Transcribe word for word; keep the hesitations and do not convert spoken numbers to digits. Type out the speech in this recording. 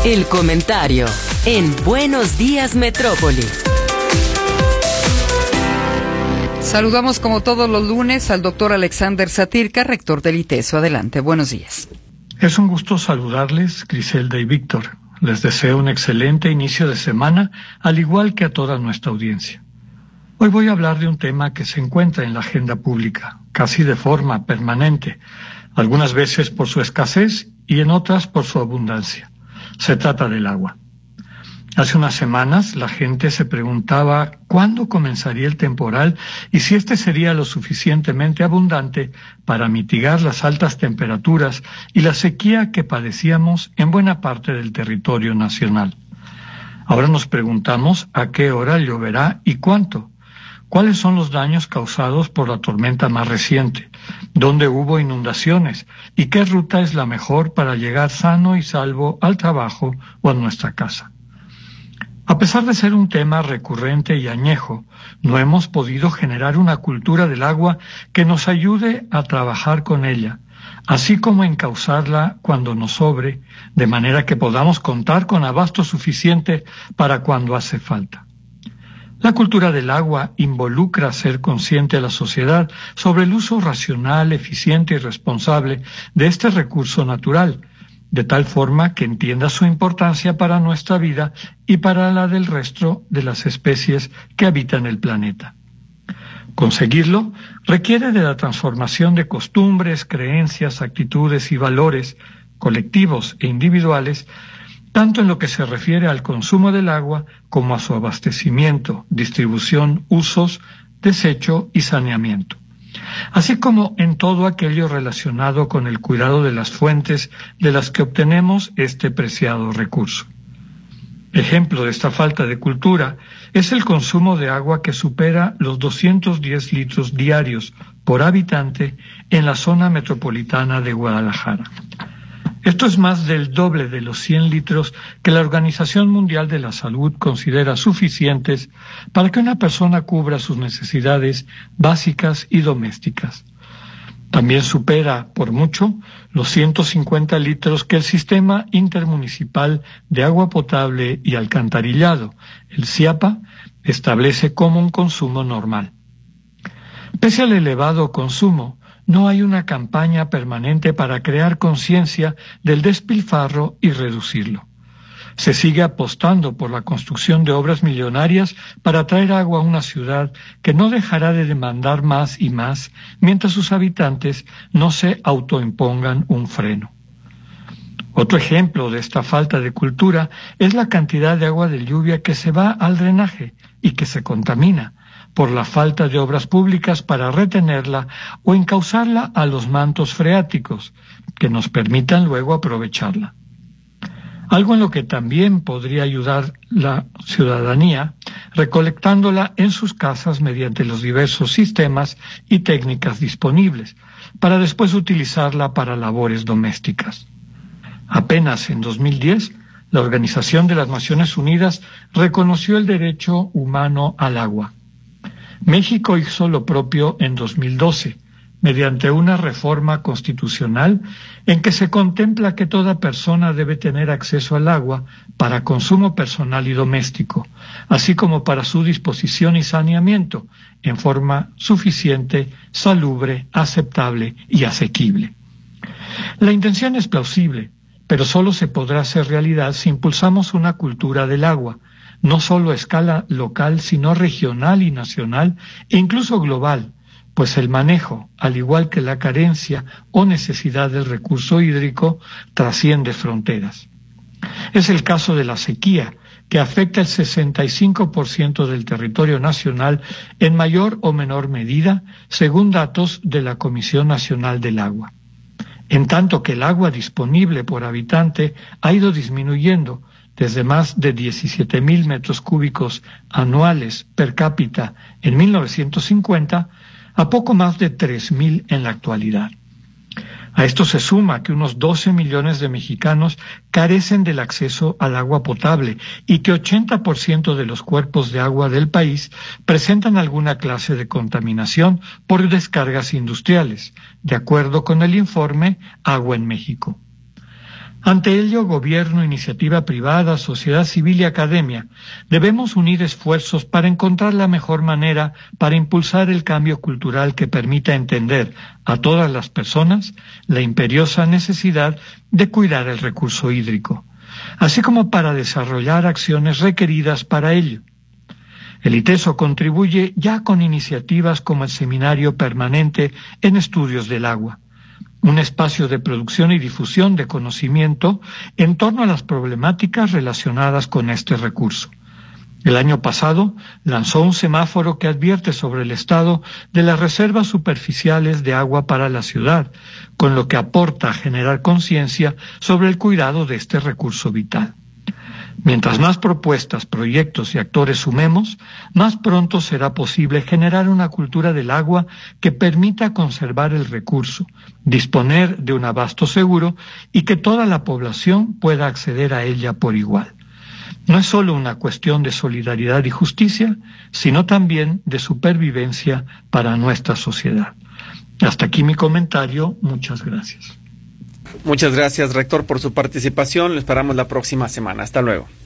El comentario en Buenos Días Metrópoli. Saludamos como todos los lunes al doctor Alexander Satirka, rector del ITESO. Adelante, buenos días. Es un gusto saludarles, Griselda y Víctor. Les deseo un excelente inicio de semana, al igual que a toda nuestra audiencia. Hoy voy a hablar de un tema que se encuentra en la agenda pública, casi de forma permanente, algunas veces por su escasez y en otras por su abundancia. Se trata del agua. Hace unas semanas la gente se preguntaba cuándo comenzaría el temporal y si este sería lo suficientemente abundante para mitigar las altas temperaturas y la sequía que padecíamos en buena parte del territorio nacional. Ahora nos preguntamos a qué hora lloverá y cuánto. ¿Cuáles son los daños causados por la tormenta más reciente? ¿Dónde hubo inundaciones? ¿Y qué ruta es la mejor para llegar sano y salvo al trabajo o a nuestra casa? A pesar de ser un tema recurrente y añejo, no hemos podido generar una cultura del agua que nos ayude a trabajar con ella, así como encauzarla cuando nos sobre, de manera que podamos contar con abasto suficiente para cuando hace falta. La cultura del agua involucra ser consciente a la sociedad sobre el uso racional, eficiente y responsable de este recurso natural, de tal forma que entienda su importancia para nuestra vida y para la del resto de las especies que habitan el planeta. Conseguirlo requiere de la transformación de costumbres, creencias, actitudes y valores colectivos e individuales, tanto en lo que se refiere al consumo del agua como a su abastecimiento, distribución, usos, desecho y saneamiento, así como en todo aquello relacionado con el cuidado de las fuentes de las que obtenemos este preciado recurso. Ejemplo de esta falta de cultura es el consumo de agua que supera los doscientos diez litros diarios por habitante en la zona metropolitana de Guadalajara. Esto es más del doble de los cien litros que la Organización Mundial de la Salud considera suficientes para que una persona cubra sus necesidades básicas y domésticas. También supera, por mucho, los ciento cincuenta litros que el Sistema Intermunicipal de Agua Potable y Alcantarillado, el SIAPA, establece como un consumo normal. Pese al elevado consumo, no hay una campaña permanente para crear conciencia del despilfarro y reducirlo. Se sigue apostando por la construcción de obras millonarias para traer agua a una ciudad que no dejará de demandar más y más mientras sus habitantes no se autoimpongan un freno. Otro ejemplo de esta falta de cultura es la cantidad de agua de lluvia que se va al drenaje y que se contamina por la falta de obras públicas para retenerla o encauzarla a los mantos freáticos, que nos permitan luego aprovecharla. Algo en lo que también podría ayudar la ciudadanía, recolectándola en sus casas mediante los diversos sistemas y técnicas disponibles, para después utilizarla para labores domésticas. Apenas en dos mil diez, la Organización de las Naciones Unidas reconoció el derecho humano al agua. México hizo lo propio en dos mil doce, mediante una reforma constitucional en que se contempla que toda persona debe tener acceso al agua para consumo personal y doméstico, así como para su disposición y saneamiento en forma suficiente, salubre, aceptable y asequible. La intención es plausible, pero solo se podrá hacer realidad si impulsamos una cultura del agua, no solo a escala local, sino regional y nacional, e incluso global, pues el manejo, al igual que la carencia o necesidad del recurso hídrico, trasciende fronteras. Es el caso de la sequía, que afecta el sesenta y cinco por ciento del territorio nacional en mayor o menor medida, según datos de la Comisión Nacional del Agua. En tanto que el agua disponible por habitante ha ido disminuyendo, desde más de diecisiete mil metros cúbicos anuales per cápita en mil novecientos cincuenta a poco más de tres mil en la actualidad. A esto se suma que unos doce millones de mexicanos carecen del acceso al agua potable y que ochenta por ciento de los cuerpos de agua del país presentan alguna clase de contaminación por descargas industriales, de acuerdo con el informe Agua en México. Ante ello, gobierno, iniciativa privada, sociedad civil y academia debemos unir esfuerzos para encontrar la mejor manera para impulsar el cambio cultural que permita entender a todas las personas la imperiosa necesidad de cuidar el recurso hídrico, así como para desarrollar acciones requeridas para ello. El ITESO contribuye ya con iniciativas como el Seminario Permanente en Estudios del Agua, un espacio de producción y difusión de conocimiento en torno a las problemáticas relacionadas con este recurso. El año pasado lanzó un semáforo que advierte sobre el estado de las reservas superficiales de agua para la ciudad, con lo que aporta a generar conciencia sobre el cuidado de este recurso vital. Mientras más propuestas, proyectos y actores sumemos, más pronto será posible generar una cultura del agua que permita conservar el recurso, disponer de un abasto seguro y que toda la población pueda acceder a ella por igual. No es solo una cuestión de solidaridad y justicia, sino también de supervivencia para nuestra sociedad. Hasta aquí mi comentario. Muchas gracias. Muchas gracias, rector, por su participación. Lo esperamos la próxima semana. Hasta luego.